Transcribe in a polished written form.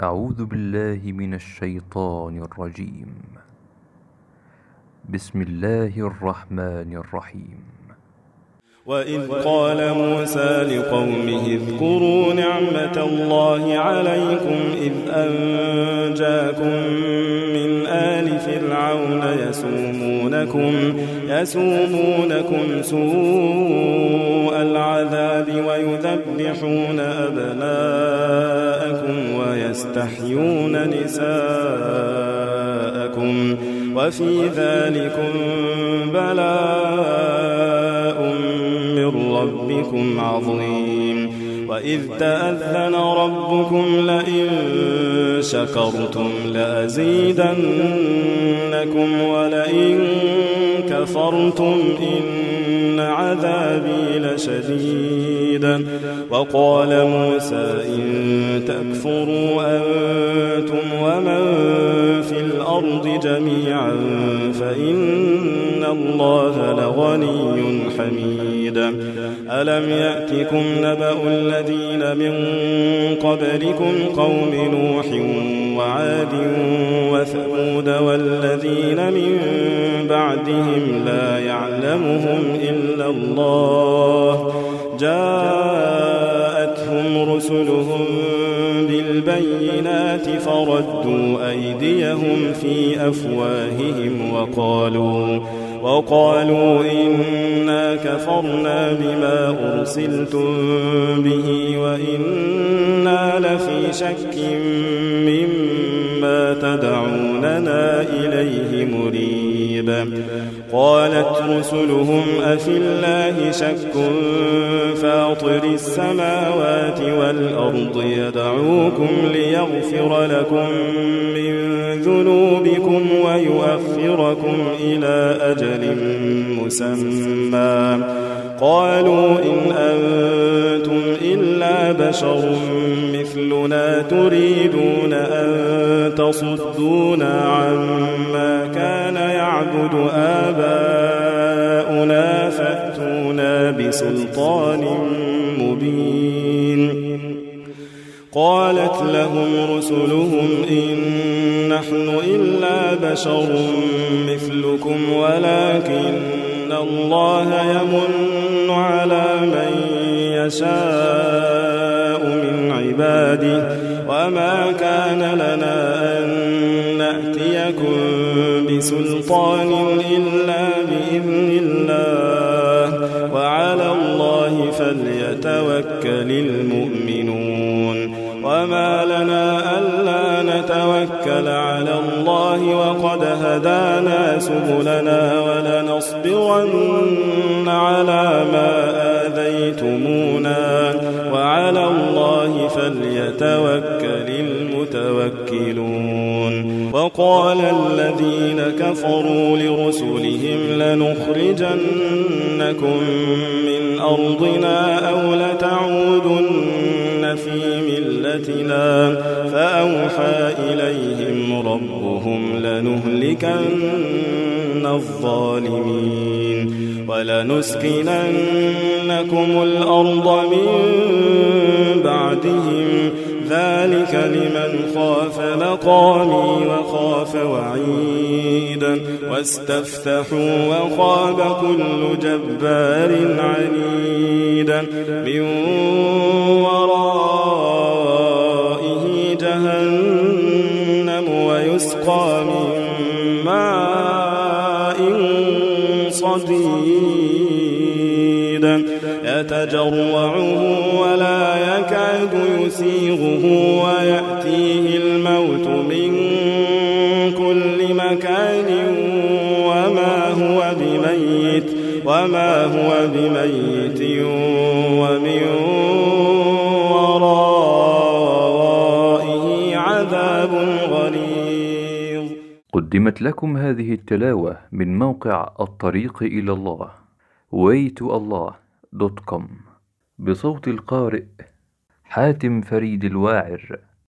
أعوذ بالله من الشيطان الرجيم. بسم الله الرحمن الرحيم. وإذ قال موسى لقومه اذكروا نعمة الله عليكم إذ أنجاكم من آل فرعون يسومونكم سوء العذاب ويذبحون أبناءكم ويستحيون نساءكم وفي ذلكم بلاء من ربكم عظيم. وإذ تأذن ربكم لئن شكرتم لأزيدنكم ولئن كفرتم إن عذابي لشديد. وقال موسى إن تكفروا أنتم ومن في الأرض جميعا فإن الله لغني حميد. ألم يأتكم نبأ الذين من قبلكم قوم نوح وعاد وثمود والذين من بعدهم لا يعلمهم إلا الله جاءتهم رسلهم بالبينات فردوا أيديهم في أفواههم وقالوا إنا كفرنا بما أرسلتم به وإنا لفي شك مما تدعوننا إليه مريب. قالت رسلهم أفي الله شك فاطر السماوات والأرض يدعوكم ليغفر لكم من ذنوبكم ويؤخركم إلى أجل مسمى. قالوا إن أنتم إلا بشر مثلنا تريدون أن تصدونا عما كان يعبد آباؤنا فأتونا بسلطان مبين. قالت لهم رسلهم إن نحن إلا بشر مثلكم ولكن الله يمن على من يشاء من عباده وما كان لنا أن نأتيكم بسلطان إلا بإذن الله وعلى الله فليتوكل المؤمنون. وما لنا ألا نتوكل على الله وقد هدانا سبلنا ولنصبرن على ما آذيتمونا وعلى الله فليتوكل المتوكلون. وقال الذين كفروا لرسلهم لنخرجنكم من أرضنا أو لتعودن في ملتنا فأوحى إليهم ربهم لنهلكن الظالمين ولنسكننكم الأرض من بعدهم ذلك لمن خاف مقامي وخاف وعيد. واستفتحوا وخاب كل جبار عنيد من ورائه جهنم ويسقى من ماء صديد يتجرعه ولا يكاد يسيغه ويأتيه الموت من كل مكان وما هو بميت ومن ورائه عذاب غليظ. قدمت لكم هذه التلاوة من موقع الطريق إلى الله waytoallah.com بصوت القارئ حاتم فريد الواعر.